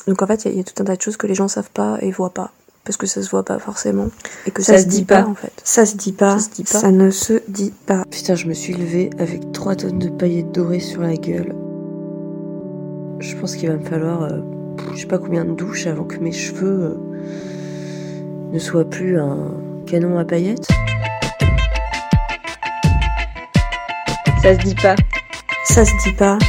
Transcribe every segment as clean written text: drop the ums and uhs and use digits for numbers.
Donc en fait, il y a tout un tas de choses que les gens savent pas et voient pas. Parce que ça se voit pas forcément. Et que ça se dit pas, en fait. Ça se dit pas. Ça ne se dit pas. Putain, je me suis levée avec 3 tonnes de paillettes dorées sur la gueule. Je pense qu'il va me falloir, je sais pas combien de douches avant que mes cheveux ne soient plus un canon à paillettes. Ça se dit pas. Ça se dit pas.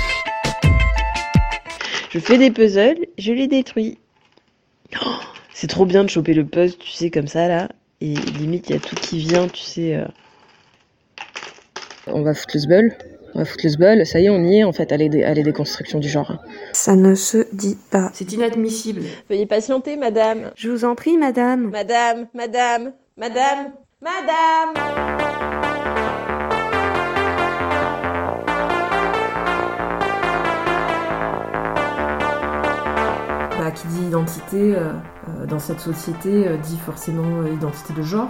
Je fais des puzzles, je les détruis. Oh, c'est trop bien de choper le puzzle, tu sais, comme ça, là. Et limite, il y a tout qui vient, tu sais. On va foutre le sbeul. Ça y est, on y est, en fait, à les déconstructions du genre. Ça ne se dit pas. C'est inadmissible. Veuillez patienter, madame. Je vous en prie, madame. Madame. Qui dit identité dans cette société dit forcément identité de genre.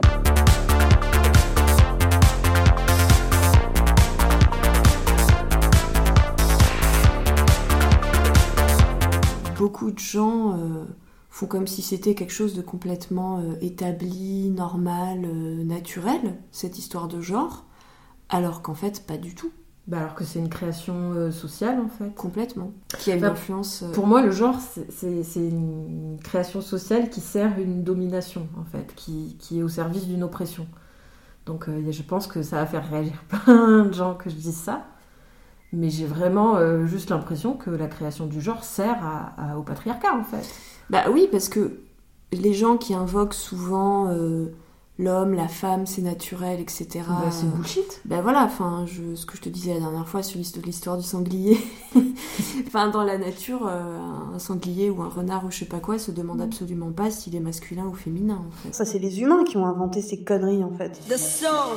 Beaucoup de gens font comme si c'était quelque chose de complètement établi, normal, naturel, cette histoire de genre, alors qu'en fait, pas du tout. Alors que c'est une création sociale, en fait. Complètement. Qui a une influence... Pour moi, le genre, c'est une création sociale qui sert une domination, en fait, qui est au service d'une oppression. Donc, je pense que ça va faire réagir plein de gens que je dise ça. Mais j'ai vraiment juste l'impression que la création du genre sert au patriarcat, en fait. Bah oui, parce que les gens qui invoquent souvent... l'homme, la femme, c'est naturel, etc. C'est bullshit. Voilà, ce que je te disais la dernière fois sur l'histoire du sanglier. Dans la nature, un sanglier ou un renard ou je sais pas quoi se demande absolument pas s'il est masculin ou féminin, en fait. Ça, c'est les humains qui ont inventé ces conneries, en fait. The soul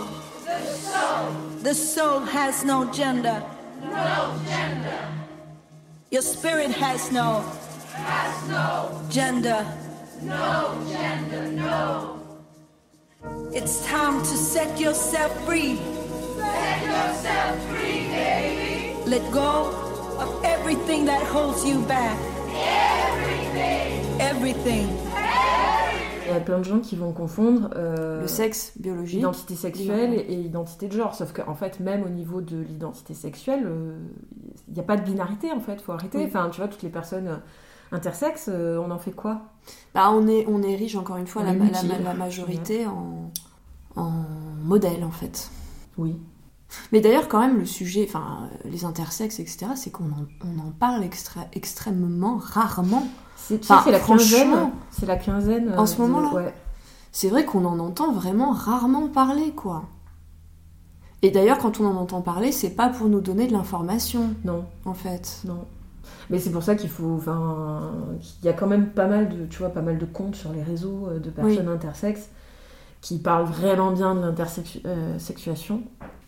has no gender. Your spirit has no gender. It's time to set yourself free. Baby. Let go of everything that holds you back. Everything. Il y a plein de gens qui vont confondre le sexe biologique, identité sexuelle et identité de genre. Sauf qu'en fait, même au niveau de l'identité sexuelle, il n'y a pas de binarité, en fait. Faut arrêter. Oui. Tu vois, toutes les personnes intersexes, on en fait quoi ? On érige encore une fois la majorité en modèle, en fait. Oui. Mais d'ailleurs, quand même, le sujet, les intersexes, etc., c'est qu'on en parle extrêmement rarement. C'est la quinzaine. C'est la quinzaine. En ce moment-là. Ouais. C'est vrai qu'on en entend vraiment rarement parler, quoi. Et d'ailleurs, quand on en entend parler, c'est pas pour nous donner de l'information. Non. En fait. Non. Mais c'est pour ça qu'il faut... il y a quand même pas mal de comptes sur les réseaux de personnes intersexes qui parlent vraiment bien de l'intersexuation.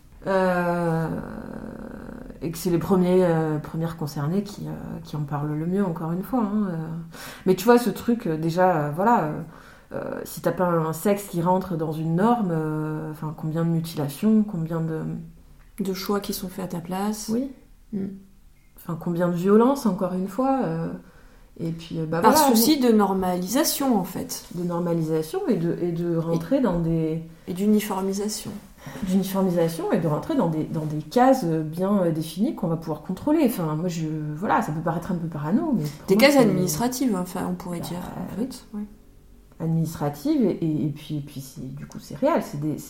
Et que c'est les premières concernées qui en parlent le mieux, encore une fois. Mais tu vois, ce truc, déjà, si t'as pas un sexe qui rentre dans une norme, combien de mutilations, combien de choix qui sont faits à ta place. Oui. Combien de violences, encore une fois. Et puis, par souci de normalisation, en fait. De normalisation et de rentrer dans des... Et d'uniformisation. D'uniformisation et de rentrer dans des cases bien définies qu'on va pouvoir contrôler. Ça peut paraître un peu parano, mais... Des cases administratives, on pourrait dire. En fait, oui. Administratives, et puis du coup, c'est réel.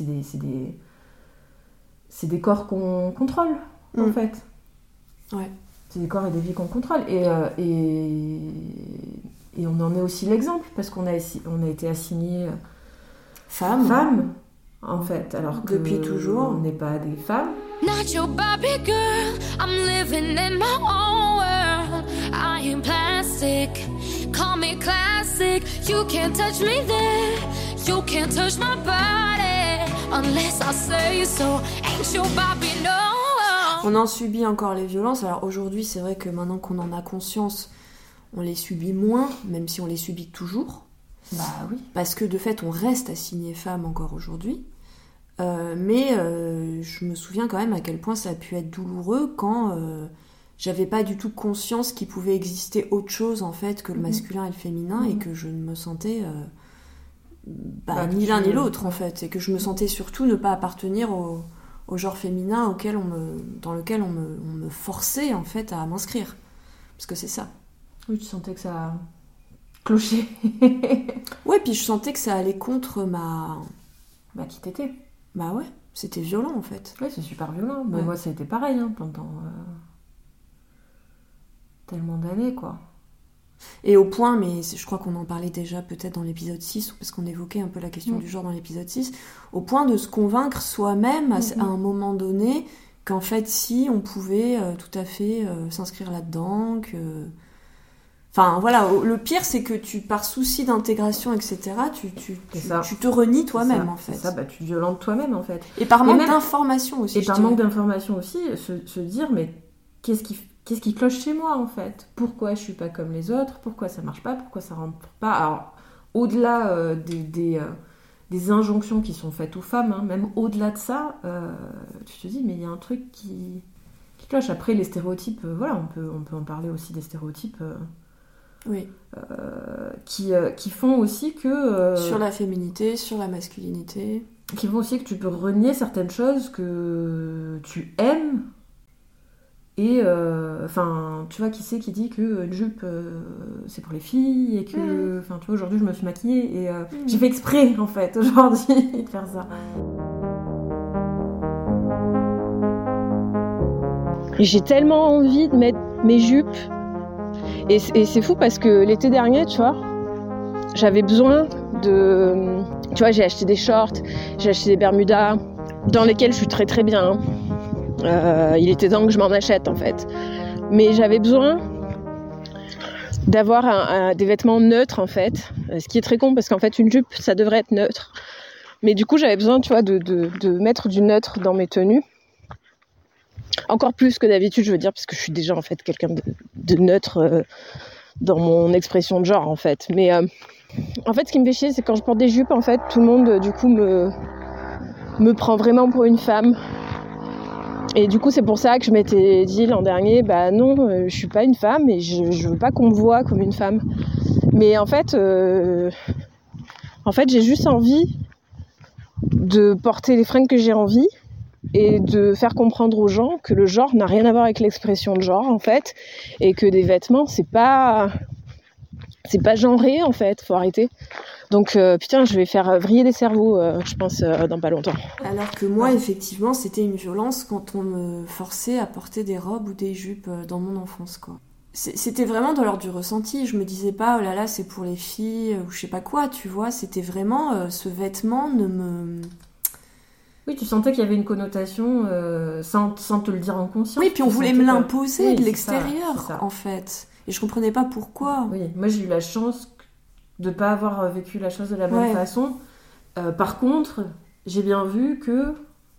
C'est des corps qu'on contrôle, en fait. Ouais. C'est des corps et des vies qu'on contrôle. Et on en est aussi l'exemple, parce qu'on a été assigné femmes, en fait, alors que depuis toujours, on n'est pas des femmes. Not your Barbie girl, I'm living in my own world. I am plastic, call me classic. You can't touch me there, you can't touch my body unless I say so. Ain't your Barbie, no. On en subit encore les violences. Alors aujourd'hui, c'est vrai que maintenant qu'on en a conscience, on les subit moins, même si on les subit toujours. Oui. Parce que de fait, on reste assigné femme encore aujourd'hui. Mais je me souviens quand même à quel point ça a pu être douloureux quand j'avais pas du tout conscience qu'il pouvait exister autre chose en fait que le masculin et le féminin, et que je ne me sentais ni l'un ni l'autre en fait, et que je me sentais surtout ne pas appartenir au genre féminin dans lequel on me forçait en fait à m'inscrire, parce que c'est ça. Oui, tu sentais que ça clochait. Ouais, puis je sentais que ça allait contre qui t'étais. Bah ouais, c'était violent en fait. Ouais, c'est super violent. Mais Ouais. moi, ça a été pareil pendant tellement d'années, quoi. Et au point, mais je crois qu'on en parlait déjà peut-être dans l'épisode 6, parce qu'on évoquait un peu la question du genre dans l'épisode 6, au point de se convaincre soi-même à un moment donné qu'en fait, si, on pouvait tout à fait s'inscrire là-dedans, que... Enfin, voilà, le pire, c'est que par souci d'intégration, etc., tu te renies toi-même, en fait. C'est ça, tu te violentes toi-même, en fait. Et par manque d'information aussi. Et par manque d'information aussi, se dire, mais qu'est-ce qui cloche chez moi, en fait ? Pourquoi je suis pas comme les autres ? Pourquoi ça marche pas ? Pourquoi ça rentre pas ? Alors, au-delà des injonctions qui sont faites aux femmes, même au-delà de ça, tu te dis, mais il y a un truc qui cloche. Après, les stéréotypes, voilà, on peut en parler aussi des stéréotypes... Oui. Qui font aussi que... sur la féminité, sur la masculinité. Qui font aussi que tu peux renier certaines choses que tu aimes. Et, tu vois, qui c'est qui dit qu'une jupe, c'est pour les filles, et que... Enfin, tu vois, aujourd'hui, je me suis maquillée, et j'ai fait exprès, en fait, aujourd'hui, de faire ça. J'ai tellement envie de mettre mes jupes. Et c'est fou parce que l'été dernier, tu vois, j'avais besoin de... Tu vois, j'ai acheté des shorts, j'ai acheté des bermudas, dans lesquels je suis très très bien. Il était temps que je m'en achète, en fait. Mais j'avais besoin d'avoir des vêtements neutres, en fait. Ce qui est très con, parce qu'en fait, une jupe, ça devrait être neutre. Mais du coup, j'avais besoin, tu vois, de mettre du neutre dans mes tenues. Encore plus que d'habitude, je veux dire, parce que je suis déjà en fait quelqu'un de neutre dans mon expression de genre en fait. Mais en fait, ce qui me fait chier, c'est quand je porte des jupes, en fait, tout le monde du coup me prend vraiment pour une femme. Et du coup, c'est pour ça que je m'étais dit l'an dernier, non, je suis pas une femme et je veux pas qu'on me voie comme une femme. Mais en fait, j'ai juste envie de porter les fringues que j'ai envie. Et de faire comprendre aux gens que le genre n'a rien à voir avec l'expression de genre, en fait, et que des vêtements, c'est pas genré, en fait, faut arrêter. Donc, je vais faire vriller des cerveaux, je pense, dans pas longtemps. Alors que moi, effectivement, c'était une violence quand on me forçait à porter des robes ou des jupes dans mon enfance, quoi. C'était vraiment dans l'ordre du ressenti, je me disais pas, oh là là, c'est pour les filles, ou je sais pas quoi, tu vois, c'était vraiment, ce vêtement ne me... Oui, tu sentais qu'il y avait une connotation sans te le dire en conscience. Oui, puis on voulait me l'imposer de c'est l'extérieur, ça. En fait. Et je comprenais pas pourquoi. Oui, moi j'ai eu la chance de pas avoir vécu la chose de la même façon. Par contre, j'ai bien vu que...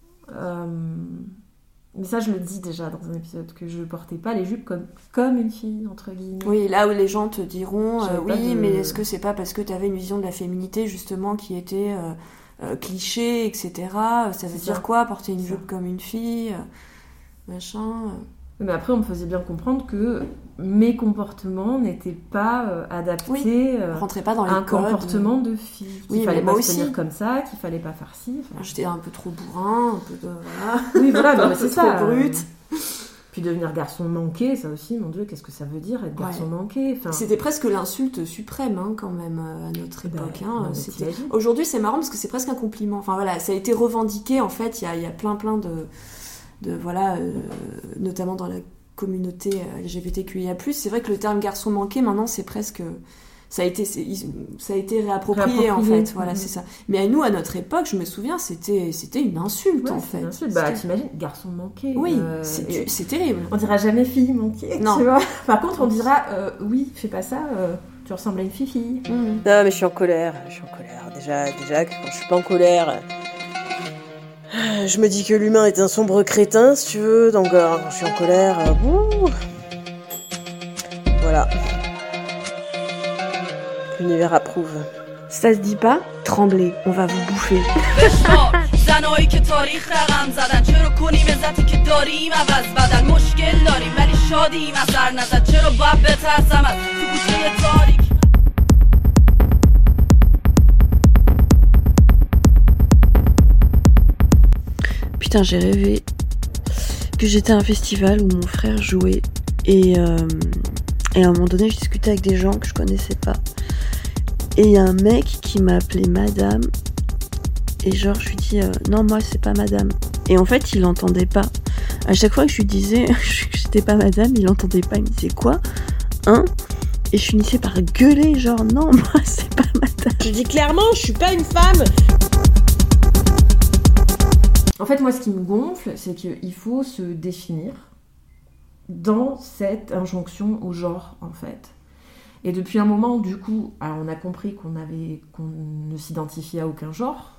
mais ça, je le dis déjà dans un épisode, que je portais pas les jupes comme une fille, entre guillemets. Oui, là où les gens te diront, mais est-ce que c'est pas parce que t'avais une vision de la féminité, justement, qui était... cliché, etc. Ça veut dire quoi, porter une jupe comme une fille, machin. Mais après, on me faisait bien comprendre que mes comportements n'étaient pas adaptés rentrait pas dans les à un codes. Comportement de fille. Qu'il fallait pas se tenir comme ça, qu'il fallait pas faire ci. J'étais un peu trop bourrin, un peu de... Voilà. Oui, voilà, mais c'est ça. Trop brute. Puis devenir garçon manqué, ça aussi, mon Dieu, qu'est-ce que ça veut dire être garçon manqué ? C'était presque l'insulte suprême, quand même, à notre époque. C'était... Aujourd'hui, c'est marrant parce que c'est presque un compliment. Enfin voilà, ça a été revendiqué, en fait, il y a plein de notamment dans la communauté LGBTQIA+. C'est vrai que le terme garçon manqué, maintenant, c'est presque... Ça a été réapproprié, en fait. Voilà, c'est ça. Mais à nous, à notre époque, je me souviens, c'était une insulte, en fait. Une insulte. T'imagines, garçon manqué. Oui, c'est terrible. On dira jamais fille manquée, non. Tu vois. Par contre, on dira, oui, fais pas ça, tu ressembles à une fille. Non, mais je suis en colère. Déjà, que quand je suis pas en colère... Je me dis que l'humain est un sombre crétin, si tu veux, donc quand je suis en colère... Voilà. L'univers approuve. Ça se dit pas? Tremblez, on va vous bouffer. زنایی که تاریخ رقم زدن چرا کنیم عزتی که داریم عوض بدن مشکل داریم ولی شادیم اثر نزد چرا باید بترسم از تو گوشه تاریک. Putain, j'ai rêvé que j'étais à un festival où mon frère jouait et à un moment donné je discutais avec des gens que je connaissais pas et il y a un mec qui m'a appelé madame et genre je lui dis non moi c'est pas madame et en fait il entendait pas. À chaque fois que je lui disais que j'étais pas madame, il entendait pas, il me disait quoi hein et je finissais par gueuler genre non moi c'est pas madame. Je dis clairement je suis pas une femme. En fait, moi, ce qui me gonfle, c'est qu'il faut se définir dans cette injonction au genre, en fait. Et depuis un moment, du coup, alors on a compris qu'on ne s'identifiait à aucun genre.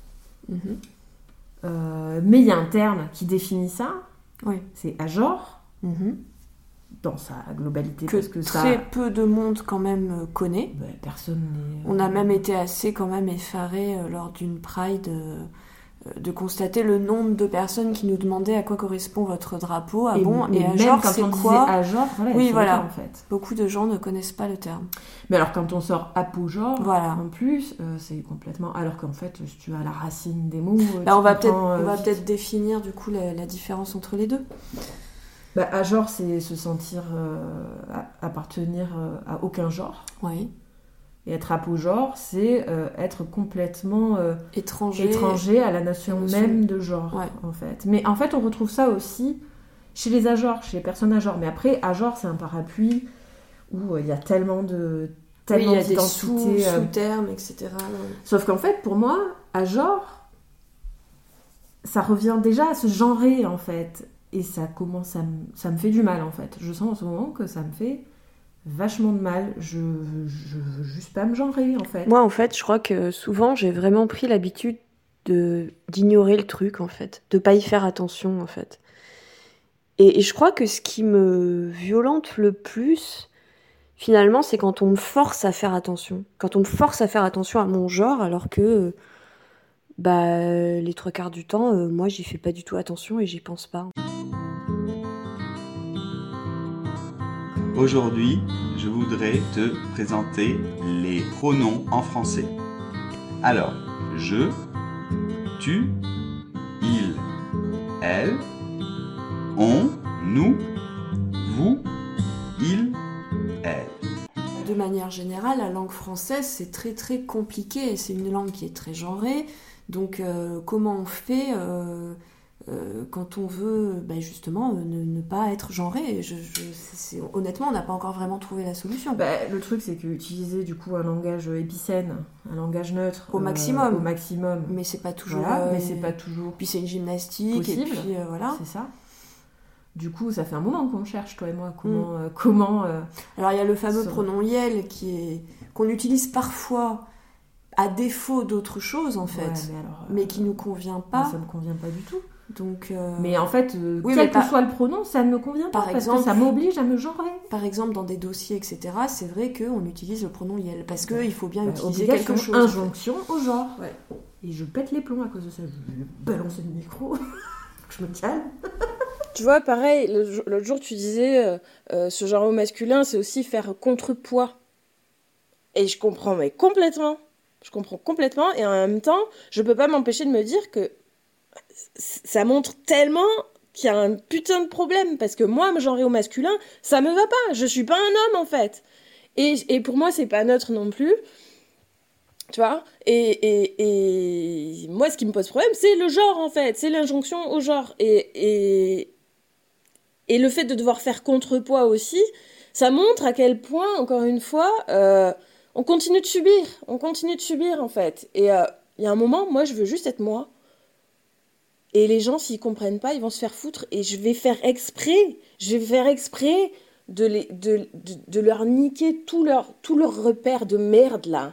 Mais il y a un terme qui définit ça. Oui. C'est agenre, dans sa globalité. Que parce que très peu de monde, quand même, connaît. Personne n'est... On a même été assez, quand même, effarés lors d'une Pride... de constater le nombre de personnes qui nous demandaient à quoi correspond votre drapeau. Ah bon, et à genre, c'est quoi? À genre, voilà, oui, voilà. Ça, en fait. Beaucoup de gens ne connaissent pas le terme. Mais alors, quand on sort apogenre, voilà. En plus, c'est complètement... Alors qu'en fait, si tu as la racine des mots... on va peut-être définir, du coup, la différence entre les deux. Agenre, c'est se sentir appartenir à aucun genre. Oui. Et être apogenre, c'est être complètement étranger à la notion même de genre, en fait. Mais en fait, on retrouve ça aussi chez les agenres, chez les personnes agenres. Mais après, agenre, c'est un parapluie où il y a tellement d'identités. Des sous-termes, etc. Sauf qu'en fait, pour moi, agenre, ça revient déjà à se genrer, en fait. Et ça me fait du mal, en fait. Je sens en ce moment que ça me fait... vachement de mal, je veux juste pas me genrer en fait. Moi en fait je crois que souvent j'ai vraiment pris l'habitude d'ignorer le truc en fait, de pas y faire attention en fait. Et je crois que ce qui me violente le plus finalement c'est quand on me force à faire attention. Quand on me force à faire attention à mon genre alors que les 3/4 du temps moi j'y fais pas du tout attention et j'y pense pas. Aujourd'hui, je voudrais te présenter les pronoms en français. Alors, je, tu, il, elle, on, nous, vous, il, elle. De manière générale, la langue française, c'est très très compliqué. C'est une langue qui est très genrée. Donc, comment on fait quand on veut justement ne pas être genré? Honnêtement, on n'a pas encore vraiment trouvé la solution. Le truc, c'est qu'utiliser du coup un langage épicène, un langage neutre au maximum. Mais c'est pas toujours. C'est pas toujours. Puis c'est une gymnastique possible. Et puis voilà. C'est ça. Du coup, ça fait un moment qu'on cherche, toi et moi, comment. Alors il y a le fameux pronom yel qu'on utilise parfois à défaut d'autre chose en fait, mais qui nous convient pas. Ça me convient pas du tout. Donc, mais en fait, quel que soit le pronom, ça ne me convient pas, parce que ça m'oblige à me genrer. Par exemple, dans des dossiers, etc., c'est vrai qu'on utilque le pronom yel, parce qu'il faut bien utiliser quelque chose. Injonction au genre. Ouais. Et je pète les plombs à cause de ça. Je vais balancer le micro. Je me calme. Tu vois, pareil, l'autre jour, tu disais, ce genre au masculin, c'est aussi faire contrepoids. Et je comprends, mais complètement. Je comprends complètement, et en même temps, je peux pas m'empêcher de me dire que ça montre tellement qu'il y a un putain de problème, parce que moi, me genrer au masculin, ça me va pas, je suis pas un homme en fait, et pour moi c'est pas neutre non plus, tu vois, et moi ce qui me pose problème c'est le genre en fait, c'est l'injonction au genre, et le fait de devoir faire contrepoids aussi, ça montre à quel point, encore une fois, on continue de subir en fait, et il y a un moment, moi je veux juste être moi. Et les gens, s'ils comprennent pas, ils vont se faire foutre. Et je vais faire exprès de leur niquer tout leur repère de merde, là.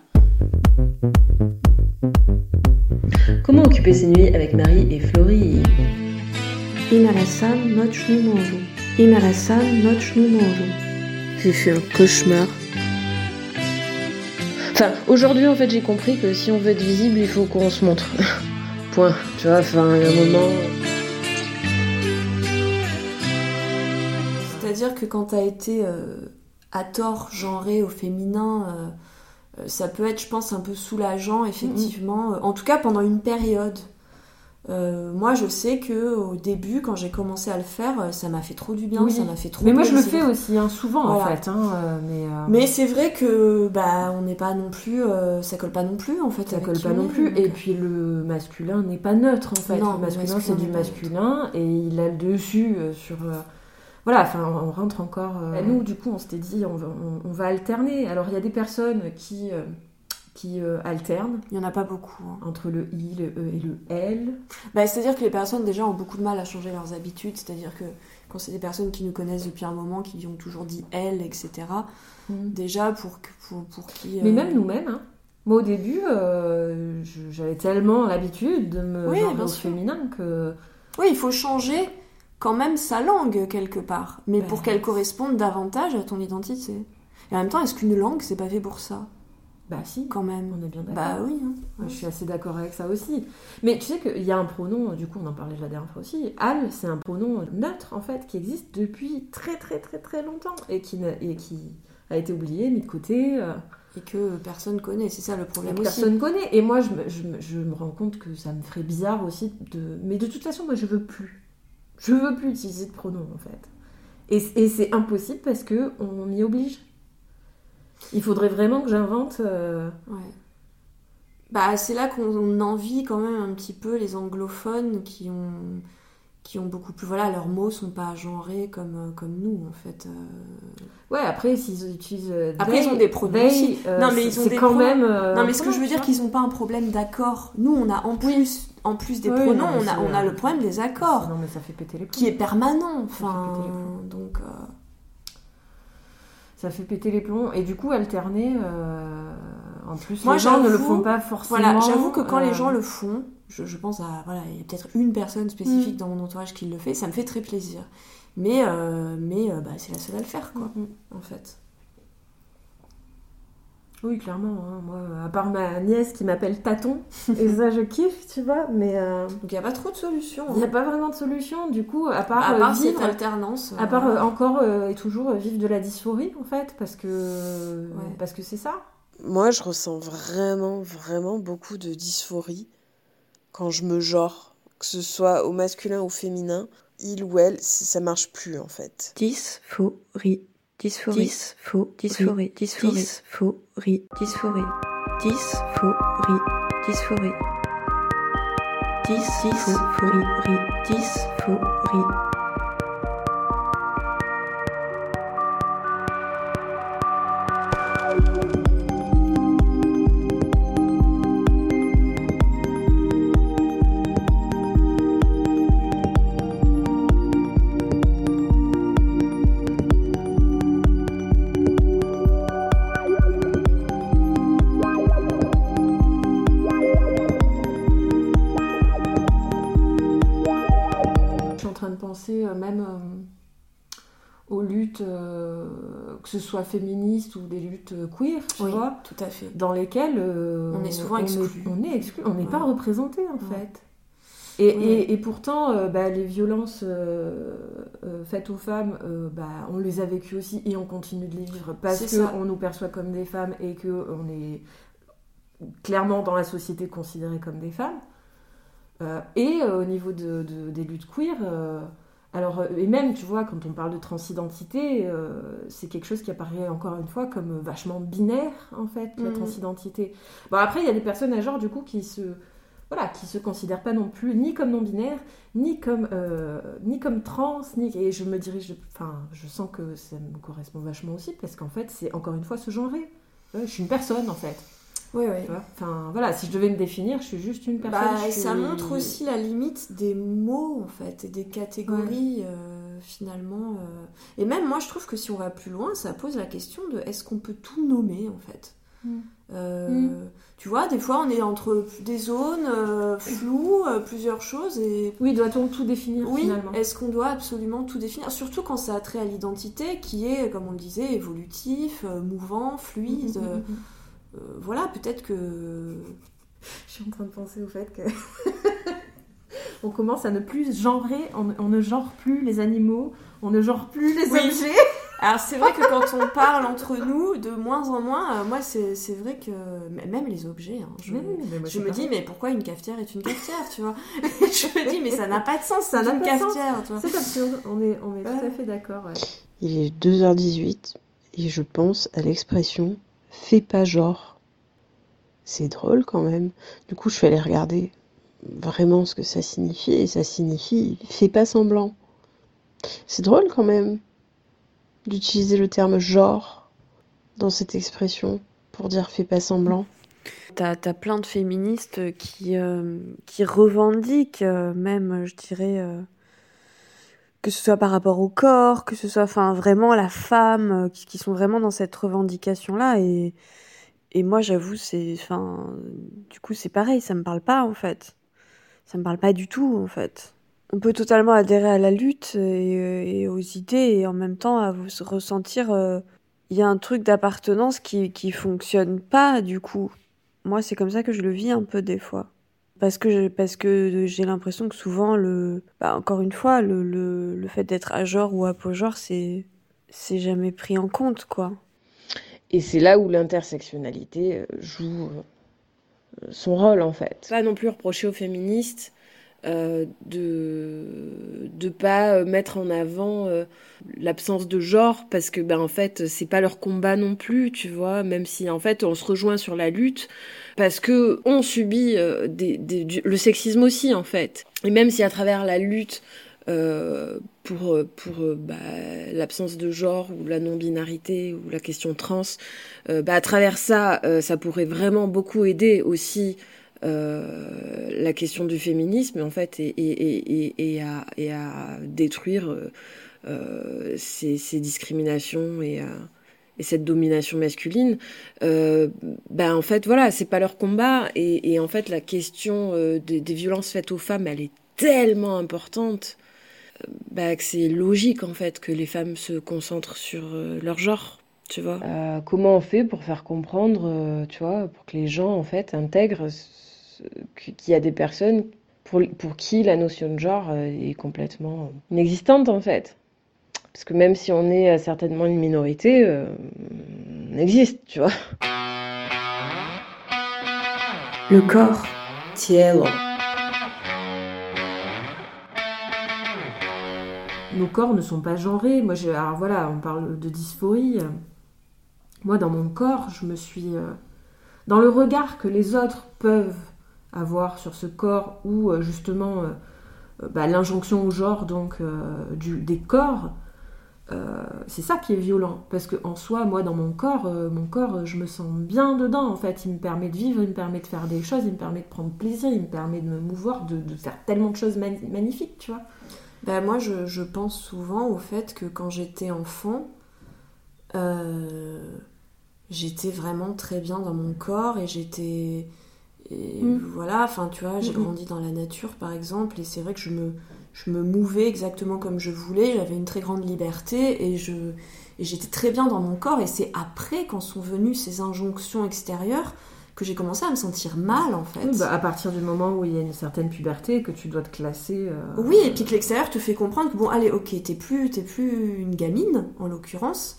Comment occuper ses nuits avec Marie et Florie? Imarasan nocnu moru. Imarasan nocnu moru. J'ai fait un cauchemar. Enfin, aujourd'hui, en fait, j'ai compris que si on veut être visible, il faut qu'on se montre. Point. Tu vois, enfin, il y a un moment... C'est-à-dire que quand t'as été à tort genré au féminin, ça peut être, je pense, un peu soulageant, effectivement. En tout cas, pendant une période. Moi, je sais que au début, quand j'ai commencé à le faire, ça m'a fait trop du bien, ça m'a fait trop Mais moi, plaisir. je le fais aussi, souvent, voilà. en fait. Mais c'est vrai que on n'est pas non plus, ça colle pas non plus, en fait. Ça avec colle qui pas on non est, plus. donc. Et puis le masculin n'est pas neutre, en fait. Non, le masculin, c'est du n'est pas masculin et il a le dessus sur. Voilà, enfin, on rentre encore. Nous, du coup, on s'était dit, on va alterner. Alors, il y a des personnes qui alternent. Il y en a pas beaucoup. Hein. Entre le I, le E et le L. C'est-à-dire que les personnes, déjà, ont beaucoup de mal à changer leurs habitudes. C'est-à-dire que quand c'est des personnes qui nous connaissent depuis un moment, qui ont toujours dit elle, etc., déjà, pour qui... Mais même nous-mêmes, hein. Moi, au début, j'avais tellement l'habitude de me genrer au féminin que... Oui, il faut changer quand même sa langue, quelque part. Mais pour qu'elle corresponde davantage à ton identité. Et en même temps, est-ce qu'une langue, c'est pas fait pour ça ? Bah si, quand même. On est bien d'accord. Bah oui. Hein. Ouais, je suis assez d'accord avec ça aussi. Mais tu sais qu'il y a un pronom, du coup on en parlait la dernière fois aussi, al, c'est un pronom neutre en fait, qui existe depuis très très très très longtemps et qui a été oublié, mis de côté. Et que personne connaît, c'est ça le problème aussi. Personne connaît. Et moi je me rends compte que ça me ferait bizarre aussi Mais de toute façon, moi je veux plus. Je veux plus utiliser de pronom en fait. Et c'est impossible parce qu'on m'y oblige. Il faudrait vraiment que j'invente... Ouais. C'est là qu'on envie quand même un petit peu les anglophones qui ont beaucoup plus... Voilà, leurs mots sont pas genrés comme nous, en fait. Ouais, après, s'ils utilisent... Après, ils ont des pronoms aussi. Non, mais ils ont des quand même... non, mais ce que je veux dire, qu'ils ont pas un problème d'accord. Nous, on a en plus des pronoms, non, on a le problème des accords. Non, mais ça fait péter les plombs. Qui est permanent. Enfin, donc... Ça fait péter les plombs. Et du coup, alterner, en plus, moi, les gens ne le font pas forcément. Voilà, j'avoue que quand les gens le font, je pense à... Voilà, il y a peut-être une personne spécifique dans mon entourage qui le fait, ça me fait très plaisir. Mais c'est la seule à le faire, quoi, en fait. Oui, clairement. Hein. Moi, à part ma nièce qui m'appelle Taton, et ça, je kiffe, tu vois, mais... Donc, il n'y a pas trop de solutions. Il n'y a pas vraiment de solution, du coup, à part vivre... cette alternance. À part encore et toujours vivre de la dysphorie, en fait, parce que c'est ça. Moi, je ressens vraiment, vraiment beaucoup de dysphorie quand je me genre, que ce soit au masculin ou au féminin. Il ou elle, ça marche plus, en fait. Dysphorie. Dysphorie, dysphorie, dysphorie, dysphorie, dysphorie, dysphorie, dysphorie, dysphorie, dysphorie. Même aux luttes, que ce soit féministes ou des luttes queer, tu vois, tout à fait. Dans lesquelles on est souvent exclu. On est exclu, on n'est pas représenté en fait. Et pourtant, les violences faites aux femmes, on les a vécues aussi et on continue de les vivre parce qu'on nous perçoit comme des femmes et qu'on est clairement dans la société considérées comme des femmes. Et au niveau des luttes queer, et même, tu vois, quand on parle de transidentité, c'est quelque chose qui apparaît encore une fois comme vachement binaire, en fait, la transidentité. Bon, après, il y a des personnes à genre, du coup, qui se considèrent pas non plus ni comme non-binaire, ni comme trans, et je me dirige... je sens que ça me correspond vachement aussi, parce qu'en fait, c'est encore une fois se genrer. Je suis une personne, en fait. Oui. Enfin, voilà, si je devais me définir, je suis juste une personne. Ça montre aussi la limite des mots, en fait, et des catégories, finalement. Et même, moi, je trouve que si on va plus loin, ça pose la question de est-ce qu'on peut tout nommer, en fait Tu vois, des fois, on est entre des zones floues, plusieurs choses, et... Oui, doit-on tout définir, finalement ? Oui, est-ce qu'on doit absolument tout définir ? Surtout quand ça a trait à l'identité, qui est, comme on le disait, évolutif, mouvant, fluide... voilà, peut-être que... Je suis en train de penser au fait que... on commence à ne plus genrer, on ne genre plus les animaux, on ne genre plus les objets. Alors c'est vrai que quand on parle entre nous, de moins en moins, moi c'est vrai que même les objets, hein, je me dis mais pourquoi une cafetière est une cafetière, tu vois. Je me dis mais ça n'a pas de sens, ça n'a pas de sens. Tu vois. C'est absurde, on est tout à fait d'accord. Ouais. Il est 2h18 et je pense à l'expression « fais pas genre ». C'est drôle quand même. Du coup je suis allée regarder vraiment ce que ça signifie et ça signifie « fais pas semblant ». C'est drôle quand même d'utiliser le terme genre dans cette expression pour dire fais pas semblant. T'as plein de féministes qui revendiquent même, je dirais, que ce soit par rapport au corps, que ce soit vraiment la femme, qui sont vraiment dans cette revendication-là. Et moi, j'avoue, du coup, c'est pareil, ça me parle pas en fait. Ça me parle pas du tout en fait. On peut totalement adhérer à la lutte et aux idées et en même temps à ressentir il y a un truc d'appartenance qui fonctionne pas du coup. Moi c'est comme ça que je le vis un peu des fois. Parce que j'ai l'impression que souvent encore une fois le fait d'être à genre ou apo-genre c'est jamais pris en compte quoi. Et c'est là où l'intersectionnalité joue son rôle en fait. Pas non plus reprocher aux féministes de pas mettre en avant l'absence de genre parce que en fait c'est pas leur combat non plus, tu vois, même si en fait on se rejoint sur la lutte parce que on subit le sexisme aussi en fait, et même si à travers la lutte pour l'absence de genre ou la non-binarité ou la question trans, à travers ça pourrait vraiment beaucoup aider aussi la question du féminisme en fait et à détruire ces discriminations et cette domination masculine. En fait voilà, c'est pas leur combat et en fait la question des violences faites aux femmes elle est tellement importante que c'est logique en fait que les femmes se concentrent sur leur genre. Tu vois. Comment on fait pour faire comprendre, tu vois, pour que les gens en fait intègrent qu'il y a des personnes pour qui la notion de genre est complètement inexistante en fait. Parce que même si on est certainement une minorité, on existe, tu vois. Le corps, cielo. Nos corps ne sont pas genrés. Alors voilà, on parle de dysphorie. Moi, dans mon corps, je me suis... dans le regard que les autres peuvent avoir sur ce corps ou justement l'injonction au genre donc des corps, c'est ça qui est violent. Parce qu'en soi, moi, dans mon corps, je me sens bien dedans, en fait. Il me permet de vivre, il me permet de faire des choses, il me permet de prendre plaisir, il me permet de me mouvoir, de faire tellement de choses magnifiques, tu vois. Moi, je pense souvent au fait que quand j'étais enfant, j'étais vraiment très bien dans mon corps et j'étais... voilà, tu vois, j'ai grandi dans la nature, par exemple, et c'est vrai que je me mouvais exactement comme je voulais, j'avais une très grande liberté et j'étais très bien dans mon corps, et c'est après, quand sont venues ces injonctions extérieures, que j'ai commencé à me sentir mal en fait. À partir du moment où il y a une certaine puberté, que tu dois te classer... Oui, et puis que l'extérieur te fait comprendre que bon, allez, ok, t'es plus une gamine, en l'occurrence.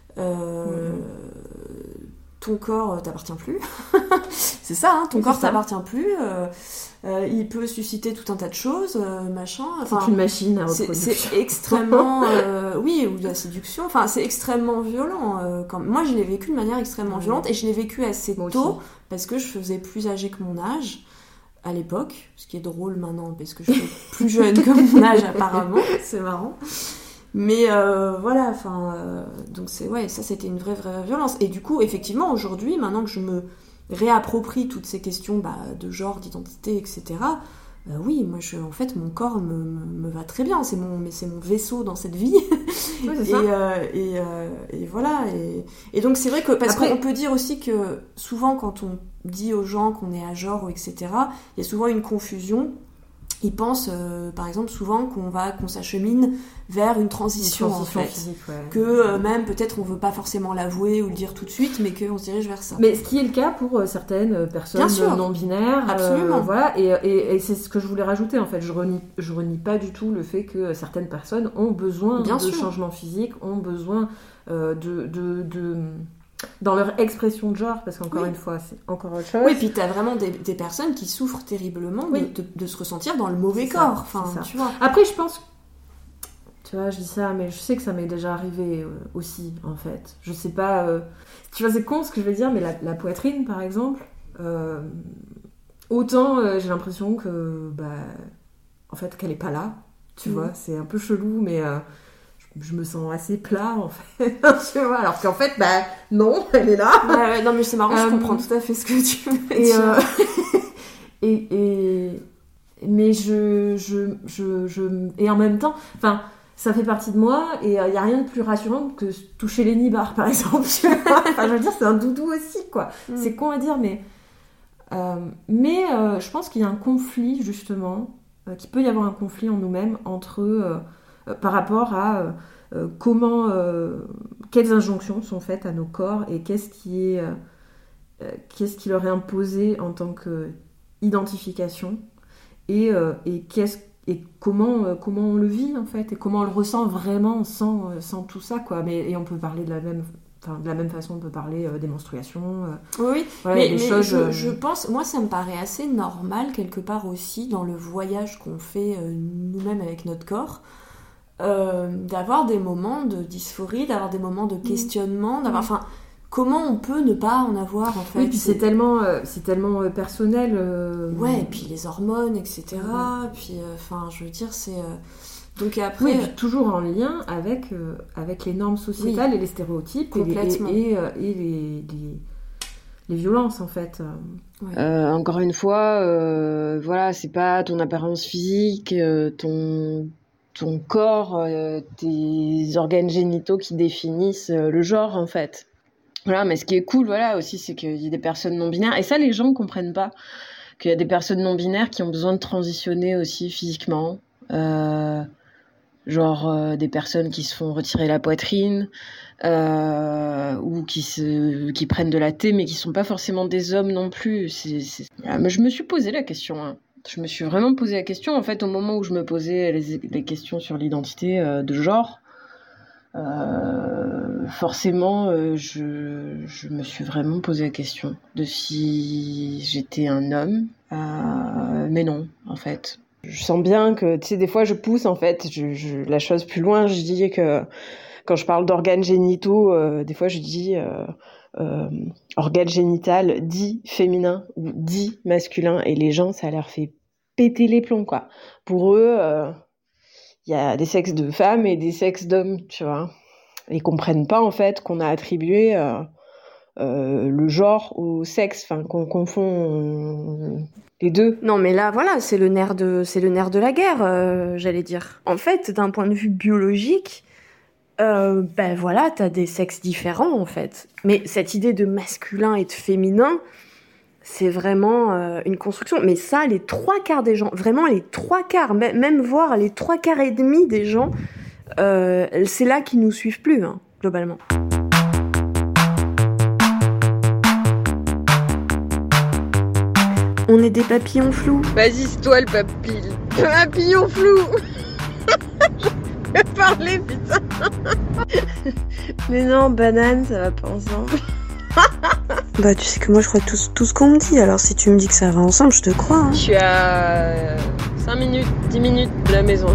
Ton corps t'appartient plus. C'est ça, hein, ton corps t'appartient plus. Il peut susciter tout un tas de choses, machin. C'est une machine à reproduction. C'est extrêmement... oui, ou de la séduction. C'est extrêmement violent. Moi, je l'ai vécu de manière extrêmement violente, et je l'ai vécu assez tôt, parce que je faisais plus âgée que mon âge à l'époque, ce qui est drôle maintenant, parce que je suis plus jeune que mon âge apparemment. C'est marrant. Mais voilà, donc ça c'était une vraie violence. Et du coup, effectivement, aujourd'hui, maintenant que je me réapproprie toutes ces questions de genre, d'identité, etc., oui, moi, en fait, mon corps me va très bien. C'est mon vaisseau dans cette vie. Oui, c'est ça. Et voilà. Et donc, c'est vrai que... Parce qu'on peut dire aussi que souvent, quand on dit aux gens qu'on est à genre, etc., il y a souvent une confusion ils pensent, par exemple, souvent qu'on s'achemine vers une transition en fait. Physique, ouais. Que même peut-être on veut pas forcément l'avouer ou le dire tout de suite, mais qu'on se dirige vers ça. Mais ce qui est le cas pour certaines personnes non binaires. Absolument. Voilà, et c'est ce que je voulais rajouter en fait. Je renie pas du tout le fait que certaines personnes ont besoin de changements physiques, ont besoin dans leur expression de genre, parce qu'encore une fois, c'est encore autre chose. Oui, puis t'as vraiment des personnes qui souffrent terriblement de se ressentir dans le mauvais corps. Enfin, tu vois. Après, je pense, tu vois, je dis ça, mais je sais que ça m'est déjà arrivé aussi, en fait. Je sais pas, tu vois, c'est con ce que je vais dire, mais la poitrine, par exemple, autant j'ai l'impression que, en fait, qu'elle est pas là, tu vois, c'est un peu chelou, mais... je me sens assez plat en fait, tu vois, alors qu'en fait, non, elle est là. Ouais, non mais c'est marrant, je comprends tout à fait ce que tu veux dire. Mais et en même temps, enfin, ça fait partie de moi et il y a rien de plus rassurant que toucher les nibards par exemple, tu vois. Enfin, je veux dire, c'est un doudou aussi quoi. C'est con à dire, mais je pense qu'il y a un conflit justement, qu'il peut y avoir un conflit en nous-mêmes entre par rapport à quelles injonctions sont faites à nos corps et qu'est-ce qui leur est imposé en tant qu'identification et comment on le vit en fait et comment on le ressent vraiment sans tout ça quoi. Et on peut parler de la même façon, on peut parler des menstruations. Oui, voilà, mais choses, je pense, moi ça me paraît assez normal quelque part aussi dans le voyage qu'on fait nous-mêmes avec notre corps. D'avoir des moments de dysphorie, d'avoir des moments de questionnement, enfin, comment on peut ne pas en avoir en fait. Oui, puis c'est tellement personnel. Ouais, et puis les hormones, etc. Puis, enfin, je veux dire, c'est. Donc après. Oui, et puis toujours en lien avec les normes sociétales et les stéréotypes et les violences en fait. Encore une fois, voilà, c'est pas ton apparence physique, ton corps, tes organes génitaux qui définissent le genre en fait. Voilà, mais ce qui est cool, voilà aussi, c'est qu'il y a des personnes non binaires et ça les gens comprennent pas, qu'il y a des personnes non binaires qui ont besoin de transitionner aussi physiquement, genre des personnes qui se font retirer la poitrine ou qui prennent de la thé mais qui sont pas forcément des hommes non plus. Mais je me suis posé la question. Hein. Je me suis vraiment posé la question, en fait, au moment où je me posais les questions sur l'identité de genre. Forcément, je me suis vraiment posé la question de si j'étais un homme. Mais non, en fait. Je sens bien que, tu sais, des fois, je pousse, en fait, la chose plus loin. Je dis que quand je parle d'organes génitaux, des fois, je dis... organe génital dit féminin ou dit masculin et les gens ça leur fait péter les plombs quoi. Pour eux il y a des sexes de femmes et des sexes d'hommes, tu vois. Ils comprennent pas en fait qu'on a attribué le genre au sexe, enfin qu'on confond les deux. Non mais là voilà, c'est le nerf de la guerre, j'allais dire. En fait, d'un point de vue biologique, voilà, t'as des sexes différents en fait. Mais cette idée de masculin et de féminin, c'est vraiment une construction. Mais ça, les 3/4 des gens, vraiment les 3/4, même voire les 3/4 des gens, c'est là qu'ils nous suivent plus, hein, globalement. On est des papillons flous. Vas-y, c'est toi le papillon flou. Je vais parler, putain. Mais non, banane, ça va pas ensemble. Bah, tu sais que moi, je crois tout ce qu'on me dit. Alors, si tu me dis que ça va ensemble, je te crois. Hein. Je suis à 5 minutes, 10 minutes de la maison.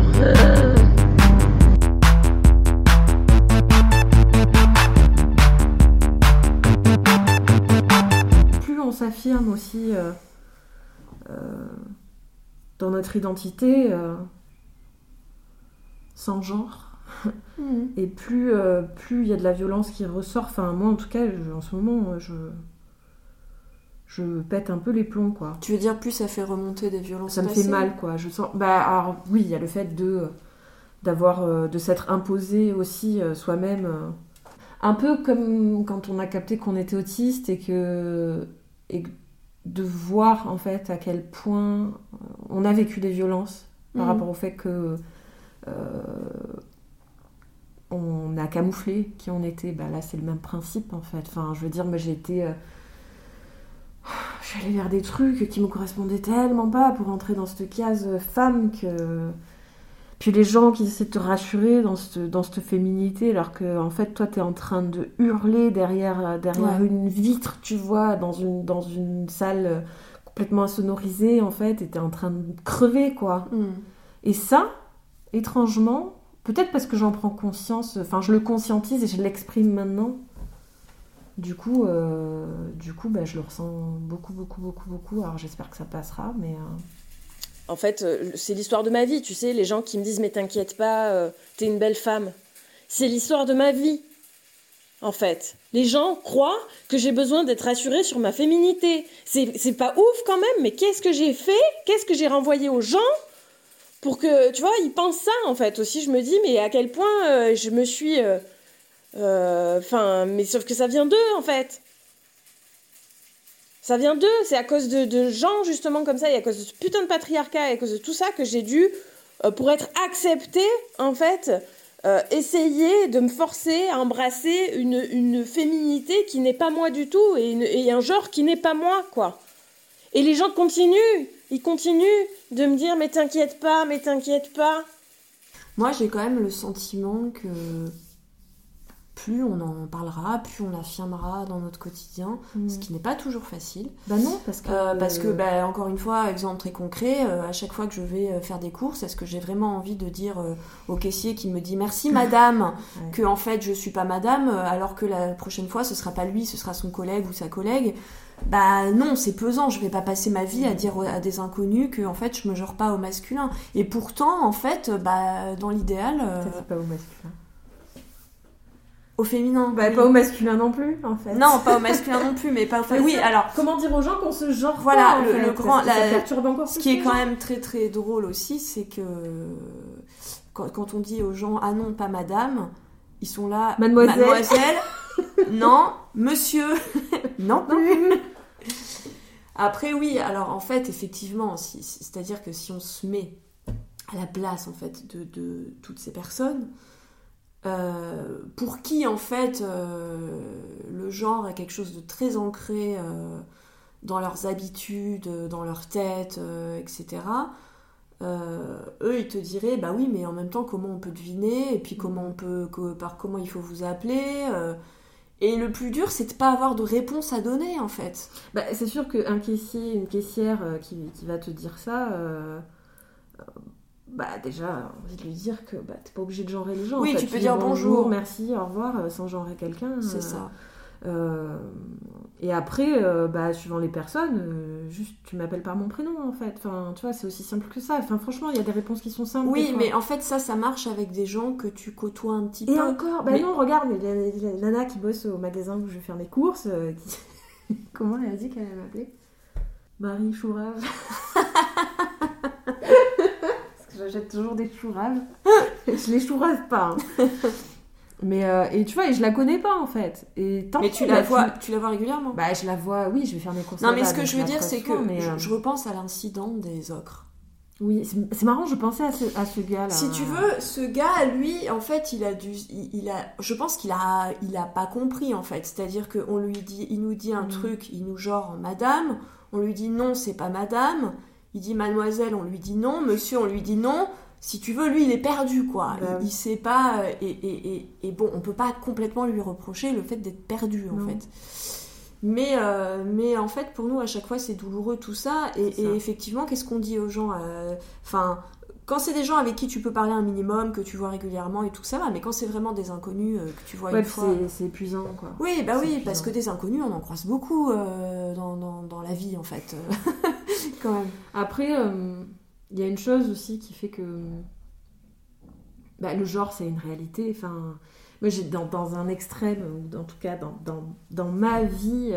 Plus on s'affirme aussi dans notre identité sans genre. Et plus il y a de la violence qui ressort, enfin moi en tout cas en ce moment je pète un peu les plombs quoi. Tu veux dire plus ça fait remonter des violences ça me fait mal quoi. Je sens alors oui, il y a le fait de s'être imposé aussi soi-même un peu comme quand on a capté qu'on était autiste et de voir en fait à quel point on a vécu des violences par rapport au fait que on a camouflé qui on était. Là c'est le même principe en fait. Enfin, je veux dire, moi j'allais vers des trucs qui me correspondaient tellement pas pour entrer dans cette case femme que... Puis les gens qui essaient de te rassurer dans cette féminité, alors que en fait toi t'es en train de hurler derrière une vitre, tu vois, dans une salle complètement insonorisée en fait, et t'es en train de crever quoi. Et ça, étrangement, peut-être parce que j'en prends conscience, enfin je le conscientise et je l'exprime maintenant. Du coup, je le ressens beaucoup. Alors j'espère que ça passera, mais... En fait, c'est l'histoire de ma vie, tu sais, les gens qui me disent « mais t'inquiète pas, t'es une belle femme ». C'est l'histoire de ma vie, en fait. Les gens croient que j'ai besoin d'être rassurée sur ma féminité. C'est pas ouf quand même, mais qu'est-ce que j'ai fait ? Qu'est-ce que j'ai renvoyé aux gens pour que, tu vois, ils pensent ça, en fait. Aussi, je me dis, mais à quel point je me suis... mais sauf que ça vient d'eux, en fait. Ça vient d'eux, c'est à cause de gens justement comme ça, et à cause de ce putain de patriarcat, et à cause de tout ça que j'ai dû, pour être acceptée, en fait, essayer de me forcer à embrasser une féminité qui n'est pas moi du tout, et un genre qui n'est pas moi, quoi. Et les gens ils continuent de me dire « mais t'inquiète pas ». Moi j'ai quand même le sentiment que... plus on en parlera, plus on l'affirmera dans notre quotidien, ce qui n'est pas toujours facile. Non, parce que encore une fois, exemple très concret, à chaque fois que je vais faire des courses, est-ce que j'ai vraiment envie de dire au caissier qui me dit merci madame, que en fait je suis pas madame, alors que la prochaine fois ce sera pas lui, ce sera son collègue ou sa collègue. Non, c'est pesant, je vais pas passer ma vie à dire à des inconnus que en fait je me genre pas au masculin. Et pourtant en fait, dans l'idéal... Peut-être pas au masculin. Au féminin. Pas au masculin non plus, en fait. Non, pas au masculin non plus, mais pas au féminin. Oui, alors... Comment dire aux gens qu'on se genre voilà, pas, le grand... Ça perturbe encore ce qui est quand même très très drôle aussi, c'est que quand on dit aux gens « Ah non, pas madame », ils sont là... Mademoiselle non, monsieur non plus. Après, oui, alors en fait, effectivement, c'est-à-dire que si on se met à la place, en fait, de toutes ces personnes... pour qui en fait le genre est quelque chose de très ancré dans leurs habitudes, dans leur tête, etc. Eux ils te diraient bah oui mais en même temps comment on peut deviner et puis comment il faut vous appeler et le plus dur c'est de pas avoir de réponse à donner en fait. C'est sûr qu'un caissier, une caissière qui va te dire ça déjà, envie de lui dire que t'es pas obligé de genrer les gens. Oui, en fait. tu peux dire bonjour, merci, au revoir, sans genrer quelqu'un. C'est ça. Et après, suivant les personnes, juste tu m'appelles par mon prénom en fait. Enfin, tu vois, c'est aussi simple que ça. Enfin, franchement, il y a des réponses qui sont simples. Oui, mais en fait, ça marche avec des gens que tu côtoies un petit peu. Et encore, non, regarde, il y a la nana qui bosse au magasin où je vais faire mes courses. Comment elle a dit qu'elle allait m'appeler ? Marie Chourave. J'achète toujours des chouraves. Je les chourave pas. Mais et tu vois, et je la connais pas en fait. Et mais tu la vois régulièrement. Je la vois, oui, je vais faire mes courses. Non, mais ce que je veux dire, c'est que je repense à l'incident des ocres. Oui, c'est marrant, je pensais à ce gars-là. Si tu veux, ce gars, lui, en fait, je pense qu'il a pas compris en fait. C'est-à-dire qu'on lui dit, il nous dit un truc, il nous genre madame, on lui dit non, c'est pas madame. Il dit mademoiselle, on lui dit non, monsieur, on lui dit non. Si tu veux, lui, il est perdu, quoi. Il sait pas... Et bon, on peut pas complètement lui reprocher le fait d'être perdu, en fait. Mais en fait, pour nous, à chaque fois, c'est douloureux, tout ça. Et effectivement, qu'est-ce qu'on dit aux gens quand c'est des gens avec qui tu peux parler un minimum, que tu vois régulièrement et tout ça va, mais quand c'est vraiment des inconnus que tu vois une fois... c'est épuisant, quoi. Oui, oui, parce que des inconnus, on en croise beaucoup dans la vie, en fait. Quand même. Après, il y a une chose aussi qui fait que le genre, c'est une réalité. Enfin, moi, j'ai dans un extrême, ou en tout cas dans ma vie,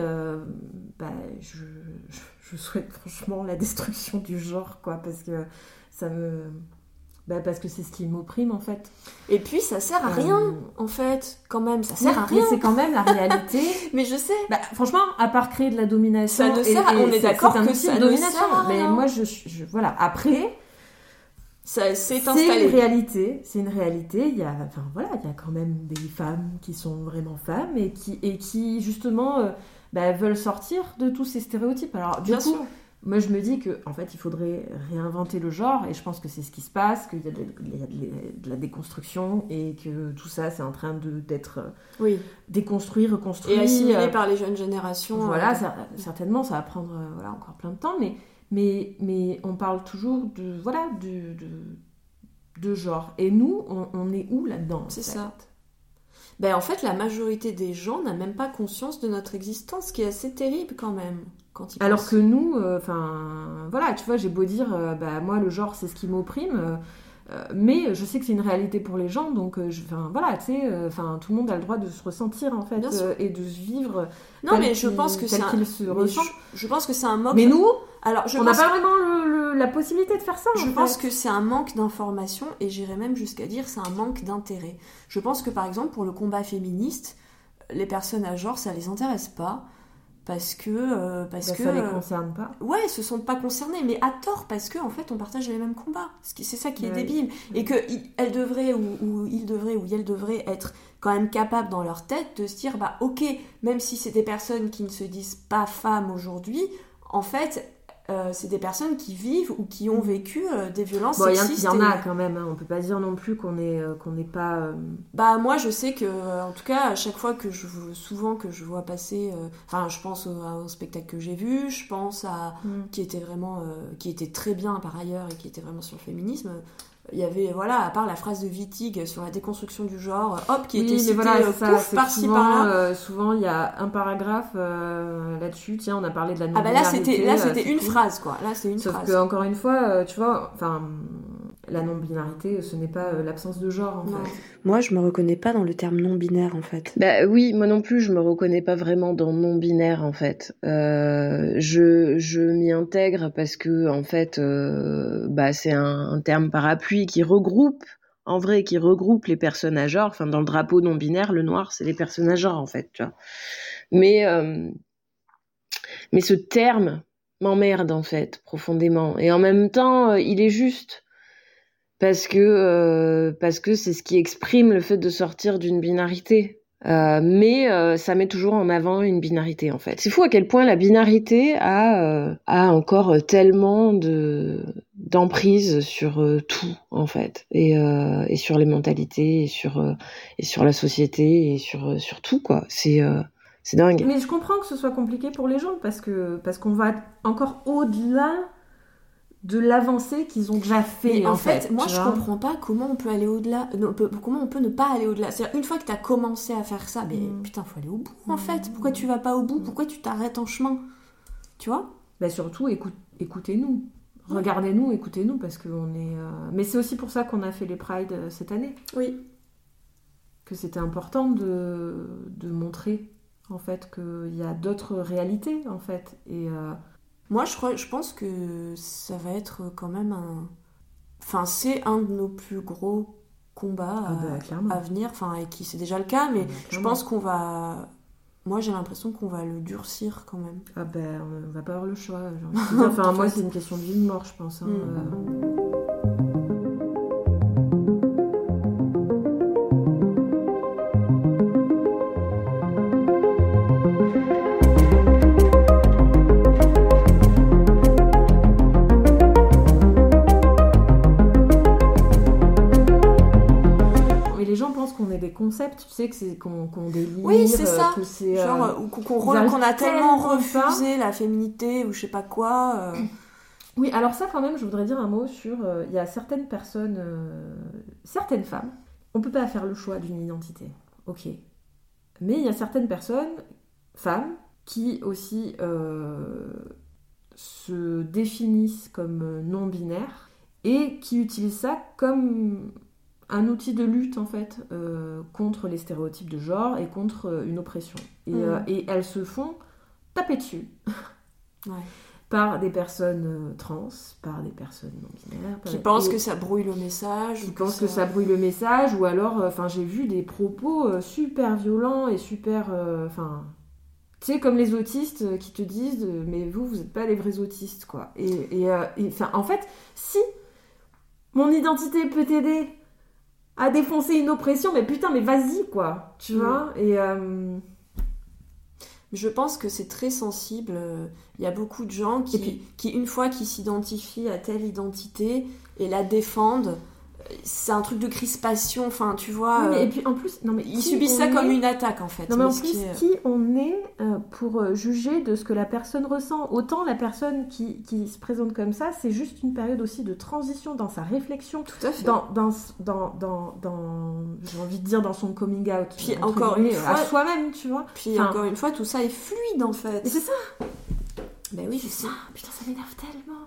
je souhaite franchement la destruction du genre, quoi, parce que ça me Parce que c'est ce qui m'opprime en fait. Et puis ça sert à rien en fait, quand même, ça sert à rien. Mais c'est quand même la réalité. Mais je sais. Franchement, à part créer de la domination, ça ne sert à... on est d'accord que ça ne sert à rien. Mais moi, je voilà. Après, c'est installé. C'est une réalité. Il y a quand même des femmes qui sont vraiment femmes et qui justement veulent sortir de tous ces stéréotypes. Alors du coup. Moi, je me dis qu'en fait, il faudrait réinventer le genre, et je pense que c'est ce qui se passe, qu'il y a de la déconstruction, et que tout ça, c'est en train d'être déconstruit, reconstruit. Et assimilé par les jeunes générations. Voilà, certainement, ça va prendre encore plein de temps, mais on parle toujours de genre. Et nous, on est où là-dedans? C'est ça. En fait, la majorité des gens n'a même pas conscience de notre existence, ce qui est assez terrible quand même. Alors que nous, tu vois, j'ai beau dire, moi le genre c'est ce qui m'opprime, mais je sais que c'est une réalité pour les gens, donc tout le monde a le droit de se ressentir en fait, et de se vivre. Non, mais je pense que je pense que c'est un manque. Mais nous, on n'a pas vraiment la possibilité de faire ça. Je pense que c'est un manque d'information, et j'irais même jusqu'à dire c'est un manque d'intérêt. Je pense que par exemple pour le combat féministe, les personnes à genre ça les intéresse pas. Parce que ça les concerne pas. Ouais, ils se sentent pas concernés, mais à tort, parce que en fait on partage les mêmes combats. C'est ça qui est débile. Et que elle devrait ou il devrait ou elle devrait être quand même capable dans leur tête de se dire ok, même si c'est des personnes qui ne se disent pas femmes aujourd'hui, en fait c'est des personnes qui vivent ou qui ont vécu des violences sexistes. Il y en a quand même, hein. On peut pas dire non plus qu'on n'est pas... moi je sais que, en tout cas, à chaque fois que je vois passer... je pense au spectacle que j'ai vu, je pense à... qui était très bien par ailleurs et qui était vraiment sur le féminisme. Il y avait, à part la phrase de Wittig sur la déconstruction du genre, qui était citée par-ci par-là. Souvent, il y a un paragraphe là-dessus. Tiens, on a parlé de la non-binarité. Là, c'était une phrase, quoi. Là, c'était une phrase. Sauf que, encore une fois, tu vois, la non-binarité, ce n'est pas l'absence de genre, en fait. Moi, je me reconnais pas dans le terme non-binaire, en fait. Oui, moi non plus, je me reconnais pas vraiment dans non-binaire, en fait. Je m'y intègre parce que, en fait, c'est un terme parapluie qui regroupe les personnes à genre. Enfin, dans le drapeau non-binaire, le noir, c'est les personnes à genre, en fait, tu vois. Mais ce terme m'emmerde, en fait, profondément. Et en même temps, il est juste. Parce que c'est ce qui exprime le fait de sortir d'une binarité. Mais ça met toujours en avant une binarité, en fait. C'est fou à quel point la binarité a encore tellement d'emprise sur tout, en fait. Et sur les mentalités, et sur la société, et sur tout, quoi. C'est dingue. Mais je comprends que ce soit compliqué pour les gens, parce qu'on va encore au-delà de l'avancée qu'ils ont déjà fait. Mais en fait, moi je comprends pas comment on peut aller au-delà, comment on peut ne pas aller au-delà. C'est-à-dire, une fois que t'as commencé à faire ça, mais putain, faut aller au bout en fait. Pourquoi tu vas pas au bout? Pourquoi tu t'arrêtes en chemin? Tu vois? Surtout, écoutez-nous. Regardez-nous, écoutez-nous, parce qu'on est... Mais c'est aussi pour ça qu'on a fait les Pride cette année. Oui. Que c'était important de montrer, en fait, qu'il y a d'autres réalités, en fait. Et... Moi, je pense que ça va être quand même c'est un de nos plus gros combats à venir, et qui c'est déjà le cas, mais je pense qu'on va... Moi, j'ai l'impression qu'on va le durcir quand même. On va pas avoir le choix. Moi, c'est une question de vie ou de mort, je pense. Qu'on ait des concepts, tu sais, qu'on délire. Oui, c'est ça. Que c'est, qu'on a tellement refusé la féminité ou je sais pas quoi. Oui, alors ça, quand même, je voudrais dire un mot sur... Il y a certaines personnes, certaines femmes, on peut pas faire le choix d'une identité, ok. Mais il y a certaines femmes, qui aussi se définissent comme non-binaires et qui utilisent ça comme... un outil de lutte en fait contre les stéréotypes de genre et contre une oppression et elles se font taper dessus par des personnes trans, par des personnes non-binaires. Qui pensent que ça brouille le message. Qui pensent que ça brouille le message, ou alors, j'ai vu des propos super violents et super... tu sais, comme les autistes qui te disent « mais vous n'êtes pas les vrais autistes, quoi ». En fait, si mon identité peut t'aider à défoncer une oppression, mais putain, mais vas-y, quoi, tu vois. Et... Je pense que c'est très sensible. Il y a beaucoup de gens qui une fois qu'ils s'identifient à telle identité et la défendent, c'est un truc de crispation, enfin, tu vois. Oui, et puis en plus, ils subissent ça comme une attaque, en fait. Non, mais en plus, qui on est pour juger de ce que la personne ressent. Autant la personne qui se présente comme ça, c'est juste une période aussi de transition dans sa réflexion. Tout à fait. Dans j'ai envie de dire, dans son coming out. Puis encore une fois, à soi-même, tu vois. Puis encore une fois, tout ça est fluide, en fait. Et c'est ça. Ben oui, je sais. Putain, ça m'énerve tellement.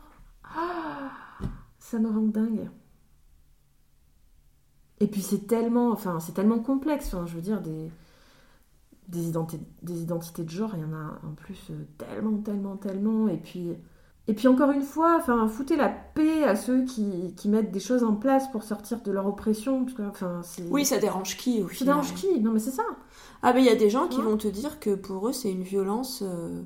Ça me rend dingue. Et puis c'est tellement complexe, je veux dire, des identités de genre, il y en a en plus tellement. Et puis encore une fois, foutez la paix à ceux qui mettent des choses en place pour sortir de leur oppression. Parce que, c'est... Oui, ça dérange qui au final? Ça dérange qui? Non, mais c'est ça. Ah, mais il y a des gens qui vont te dire que pour eux, c'est une violence...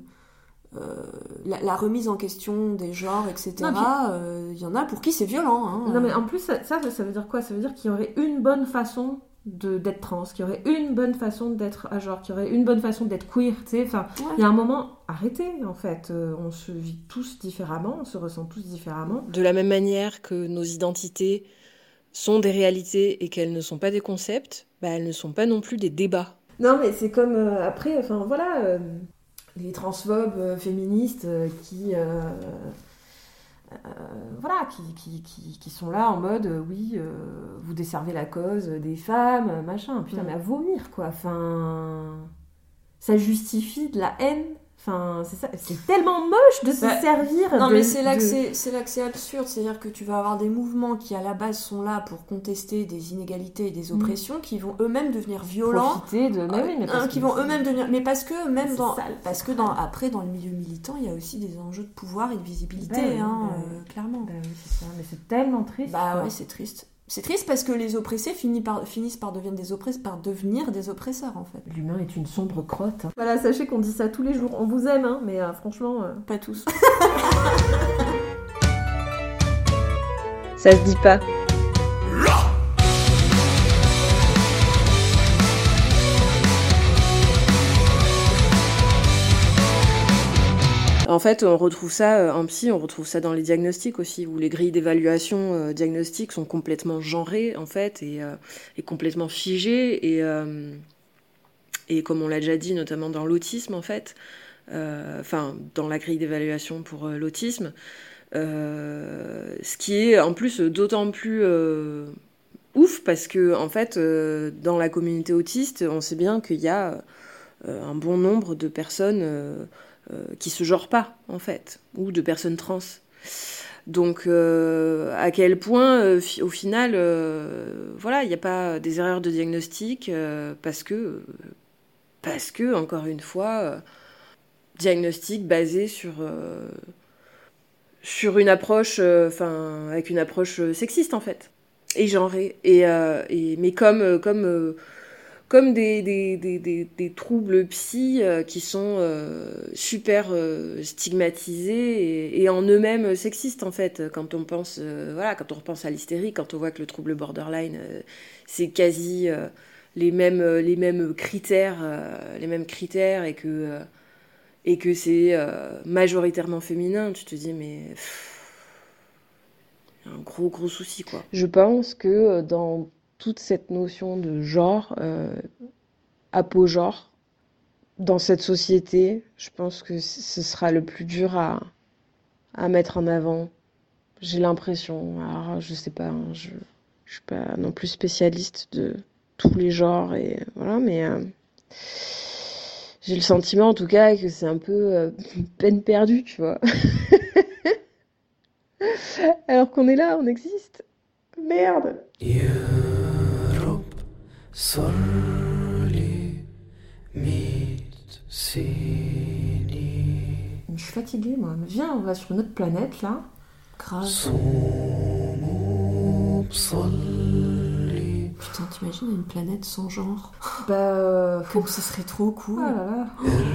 la remise en question des genres, etc. Il y en a pour qui c'est violent. Hein. Non, mais en plus, ça veut dire quoi? Ça veut dire qu'il y aurait une bonne façon d'être trans, qu'il y aurait une bonne façon d'être à genre, qu'il y aurait une bonne façon d'être queer, tu sais. Il y a un moment, arrêtez, en fait. On se vit tous différemment, on se ressent tous différemment. De la même manière que nos identités sont des réalités et qu'elles ne sont pas des concepts, elles ne sont pas non plus des débats. Non, mais c'est comme après, les transphobes féministes qui sont là en mode vous desservez la cause des femmes, machin. Putain, mais à vomir, quoi. Ça justifie de la haine. C'est ça, c'est tellement moche de se servir. Non, mais c'est là que c'est absurde. C'est-à-dire que tu vas avoir des mouvements qui, à la base, sont là pour contester des inégalités et des oppressions, qui vont eux-mêmes devenir violents. Profiter de... qui vont eux-mêmes devenir... Mais parce que, même après, dans le milieu militant, il y a aussi des enjeux de pouvoir et de visibilité, clairement. Oui, c'est ça. Mais c'est tellement triste. Ouais, c'est triste. C'est triste parce que les oppressés finissent par devenir des oppresseurs, en fait. L'humain est une sombre crotte. Voilà, sachez qu'on dit ça tous les jours. On vous aime, mais franchement... Pas tous. Ça se dit pas. En fait, on retrouve ça en psy, on retrouve ça dans les diagnostics aussi, où les grilles d'évaluation diagnostiques sont complètement genrées, en fait, et complètement figées. Et comme on l'a déjà dit, notamment dans l'autisme, en fait, dans la grille d'évaluation pour l'autisme, ce qui est en plus d'autant plus ouf, parce que, en fait, dans la communauté autiste, on sait bien qu'il y a un bon nombre de personnes... qui se genrent pas, en fait, ou de personnes trans. Donc, à quel point, au final, il n'y a pas des erreurs de diagnostic, parce que, encore une fois, diagnostic basé sur une approche, avec une approche sexiste, en fait, et genrée. Mais comme des troubles psy qui sont super stigmatisés et en eux-mêmes sexistes, en fait. Quand on pense, quand on repense à l'hystérie, quand on voit que le trouble borderline, c'est quasi les mêmes critères et que c'est majoritairement féminin, tu te dis, mais un gros souci, quoi. Je pense que dans toute cette notion de genre, apogenre, dans cette société, je pense que ce sera le plus dur à mettre en avant. J'ai l'impression, alors je sais pas, je suis pas non plus spécialiste de tous les genres, et voilà, mais j'ai le sentiment en tout cas que c'est un peu peine perdue, tu vois. Alors qu'on est là, on existe. Merde. Une suis fatiguée, moi. Mais viens, on va sur une autre planète, là. Grave. Putain, t'imagines une planète sans genre? Bah... Comme ce serait trop cool. Oh là là.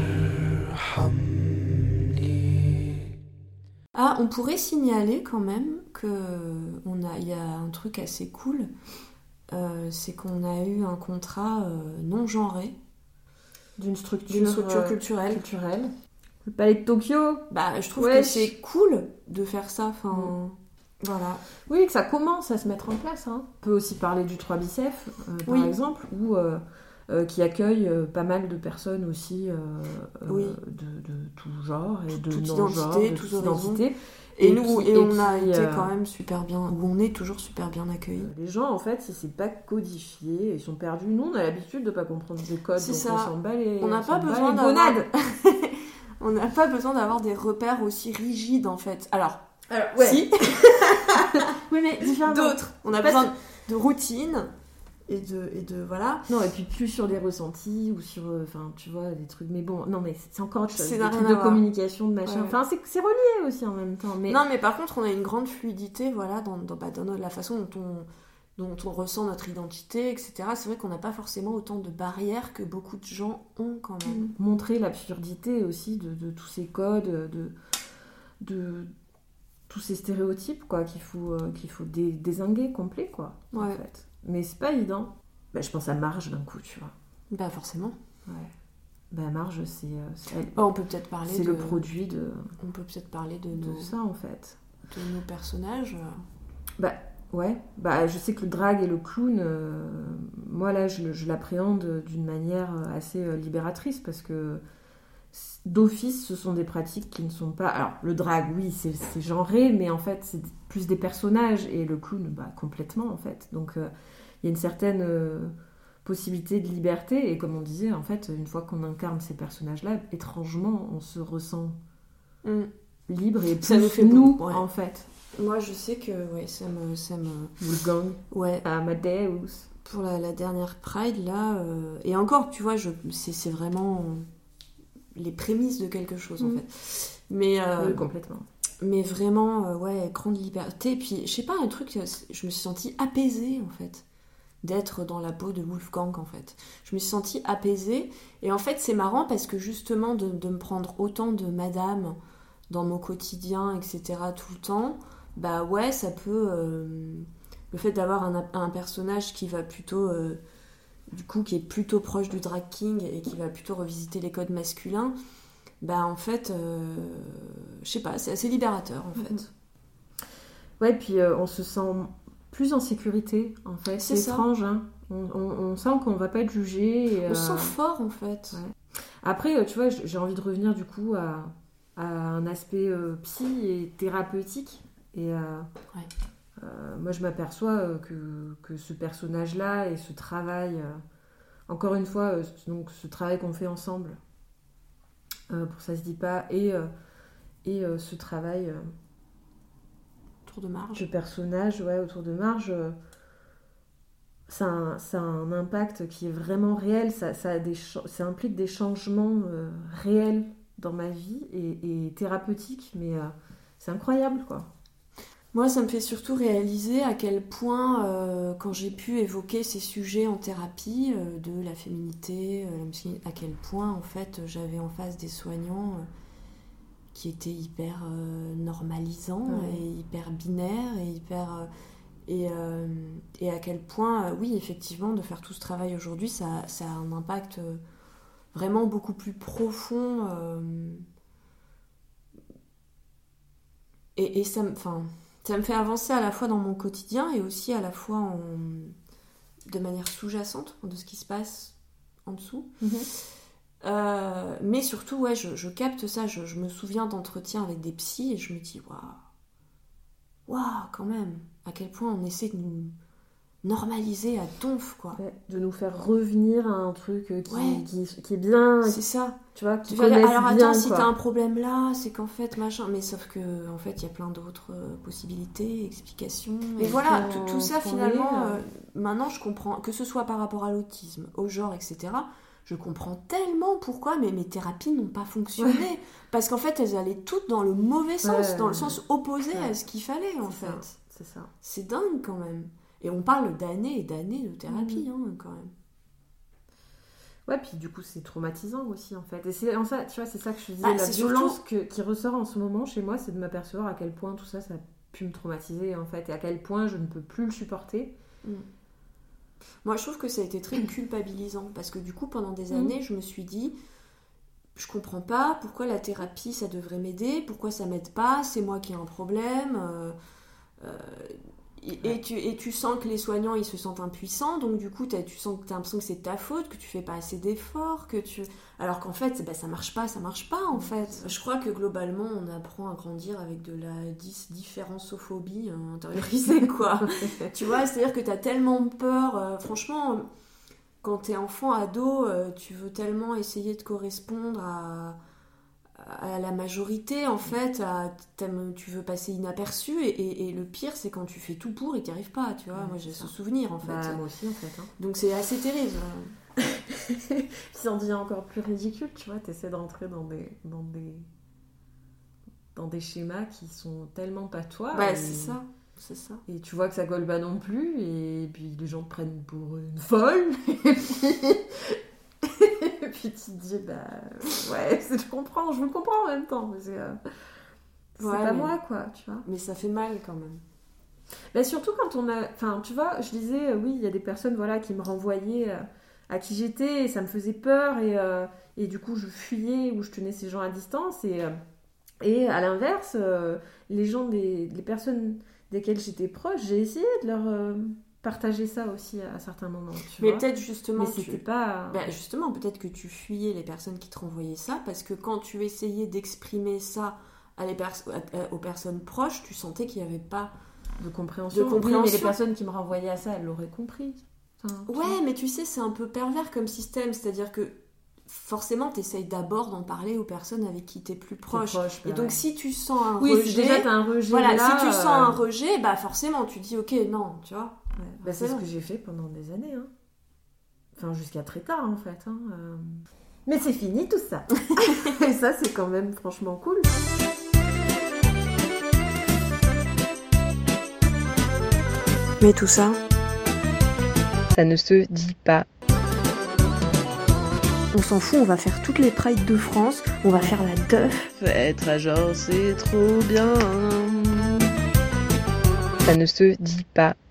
Ah, on pourrait signaler quand même que il y a un truc assez cool. C'est qu'on a eu un contrat non genré. D'une structure culturelle. Le palais de Tokyo. Bah, je trouve que c'est cool de faire ça. Enfin, voilà. Oui, que ça commence à se mettre en place. Hein. On peut aussi parler du 3 Bicef, par exemple, qui accueille pas mal de personnes aussi de tout genre et de non-genre, de toute identité. Et on a été quand même super bien, ou on est toujours super bien accueillis. Les gens, en fait, si c'est pas codifié, ils sont perdus. Nous, on a l'habitude de pas comprendre des codes, c'est donc ça. on s'en bat les On n'a pas besoin on n'a pas besoin d'avoir des repères aussi rigides, en fait. Alors ouais. Si. Oui, mais différemment. D'autres. On a besoin de routine et de voilà. Non, et puis plus sur des ressentis ou sur, enfin, tu vois, des trucs. Mais bon, non, mais c'est encore autre chose. C'est des trucs de communication, de machin. Ouais. Enfin, c'est relié aussi en même temps. Mais... Non, mais par contre, on a une grande fluidité, voilà, dans la façon dont on ressent notre identité, etc. C'est vrai qu'on n'a pas forcément autant de barrières que beaucoup de gens ont quand même. Montrer l'absurdité aussi de tous ces codes, de tous ces stéréotypes, quoi, qu'il faut dézinguer complet, quoi, en fait. Mais c'est pas évident. Bah, je pense à Marge d'un coup, tu vois. Bah forcément. Ouais. Bah Marge, c'est on peut peut-être parler c'est le produit de... On peut peut-être parler de ça, en fait. De nos personnages. Bah, ouais. Bah, je sais que le drag et le clown, moi, là, je l'appréhende d'une manière assez libératrice, parce que d'office, ce sont des pratiques qui ne sont pas... Alors, le drag, oui, c'est genré, mais en fait, c'est plus des personnages, et le clown, bah, complètement, en fait. Donc, il y a une certaine possibilité de liberté, et comme on disait, en fait, une fois qu'on incarne ces personnages-là, étrangement, on se ressent libre, et plus ça nous fait nous, ouais. En fait. Moi, je sais que ça me... Wolfgang. Ouais. Amadeus. Pour la dernière Pride, là... Et encore, tu vois, c'est vraiment... les prémices de quelque chose, en fait. Mais, oui, complètement. Mais vraiment, grande liberté. Et puis, je sais pas, un truc, je me suis sentie apaisée, en fait, d'être dans la peau de Wolfgang, en fait. Je me suis sentie apaisée. Et en fait, c'est marrant parce que justement, de me prendre autant de madame dans mon quotidien, etc., tout le temps, bah ouais, ça peut... le fait d'avoir un personnage qui va plutôt... du coup, qui est plutôt proche du drag king et qui va plutôt revisiter les codes masculins, bah en fait, je sais pas, c'est assez libérateur en fait. Ouais, puis on se sent plus en sécurité en fait. C'est étrange, hein. On sent qu'on va pas être jugé. On se sent fort en fait. Ouais. Après, tu vois, j'ai envie de revenir du coup à un aspect psy et thérapeutique. Et moi, je m'aperçois que ce personnage-là et ce travail, encore une fois, donc ce travail qu'on fait ensemble pour Ça se dit pas, et ce travail autour de Marge, de personnage, autour de Marge, ça a un impact qui est vraiment réel. Ça implique des changements réels dans ma vie et thérapeutiques, mais c'est incroyable, quoi. Moi, ça me fait surtout réaliser à quel point, quand j'ai pu évoquer ces sujets en thérapie, de la féminité, à quel point, en fait, j'avais en face des soignants qui étaient hyper normalisants et hyper binaires et hyper... et à quel point, oui, effectivement, de faire tout ce travail aujourd'hui, ça a un impact vraiment beaucoup plus profond. Et ça me... Ça me fait avancer à la fois dans mon quotidien et aussi à la fois de manière sous-jacente de ce qui se passe en dessous. Mais surtout, je capte ça. Je me souviens d'entretiens avec des psys et je me dis, waouh, quand même, à quel point on essaie de nous normaliser à donf, quoi. Ouais, de nous faire revenir à un truc qui est bien. C'est ça. Tu vois, tu vas dire, alors attends, si t'as un problème là, c'est qu'en fait, machin. Mais sauf que, en fait, il y a plein d'autres possibilités, explications. Et voilà, tout ça, finalement, maintenant, je comprends, que ce soit par rapport à l'autisme, au genre, etc., je comprends tellement pourquoi mais mes thérapies n'ont pas fonctionné. Parce qu'en fait, elles allaient toutes dans le mauvais sens, dans le sens opposé à ce qu'il fallait, en fait. C'est ça. C'est dingue, quand même. Et on parle d'années et d'années de thérapie, quand même. Ouais, puis du coup, c'est traumatisant aussi, en fait. Et c'est en ça, tu vois, c'est ça que je disais, la violence qui ressort en ce moment chez moi, c'est de m'apercevoir à quel point tout ça, ça a pu me traumatiser, en fait, et à quel point je ne peux plus le supporter. Moi, je trouve que ça a été très culpabilisant, parce que du coup, pendant des années, je me suis dit, je comprends pas pourquoi la thérapie, ça devrait m'aider, pourquoi ça m'aide pas, c'est moi qui ai un problème. Et tu sens que les soignants, ils se sentent impuissants, donc du coup, tu sens que t'as l'impression que c'est ta faute, que tu fais pas assez d'efforts, alors qu'en fait, ça marche pas, en fait. Je crois que globalement, on apprend à grandir avec de la différençophobie intériorisée, quoi. Tu vois, c'est-à-dire que t'as tellement peur, franchement, quand t'es enfant, ado, tu veux tellement essayer de correspondre à la majorité, en fait, tu veux passer inaperçu, et le pire, c'est quand tu fais tout pour et t'y arrives pas, tu vois. Moi, j'ai ce souvenir, en fait. Moi aussi, en fait. Donc, c'est assez terrible. Si on devient encore plus ridicule, tu vois, t'essaies de rentrer dans des schémas qui sont tellement pas toi. C'est ça. Et tu vois que ça colle pas non plus, et puis les gens te prennent pour une folle, et puis tu te dis, je vous le comprends en même temps, c'est pas moi, quoi, tu vois. Mais ça fait mal, quand même. Surtout quand on a... Enfin, tu vois, je disais, oui, il y a des personnes, voilà, qui me renvoyaient à qui j'étais, et ça me faisait peur, et du coup, je fuyais, ou je tenais ces gens à distance, et à l'inverse, les personnes desquelles j'étais proche, j'ai essayé de leur... partager ça aussi à certains moments, tu vois. Peut-être justement... Mais c'était pas... justement, peut-être que tu fuyais les personnes qui te renvoyaient ça, parce que quand tu essayais d'exprimer ça aux personnes proches, tu sentais qu'il n'y avait pas de compréhension. Oui, mais les personnes qui me renvoyaient à ça, elles l'auraient compris. Mais tu sais, c'est un peu pervers comme système, c'est-à-dire que forcément, t'essayes d'abord d'en parler aux personnes avec qui t'es plus proche. Et donc, si tu sens un rejet... Oui, si déjà t'as un rejet si tu sens un rejet, forcément, tu dis, ok, non, tu vois. C'est ce que j'ai fait pendant des années. Enfin, jusqu'à très tard, en fait. Mais c'est fini, tout ça. Et ça, c'est quand même franchement cool. Mais tout ça, ça ne se dit pas. On s'en fout, on va faire toutes les prides de France, on va faire la teuf. Être à genre, c'est trop bien. Ça ne se dit pas.